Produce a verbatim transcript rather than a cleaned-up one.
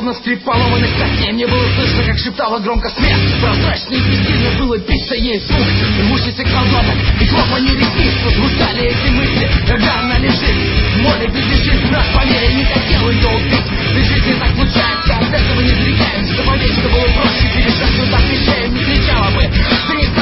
словно скрип поломанных костей. Мне было слышно, как шептала громко смех. Прозрачно и бессильно было биться ей звук рвущийся колдоток и хлопанье ресниц. Возбуждали эти мысли, когда она лежит в море без лежит. Наш по мере не хотел ее убить. В жизни так случается, от этого не зрекаемся. Поверь, что было проще перешагнуть так вещей. Не кричала бы, ты не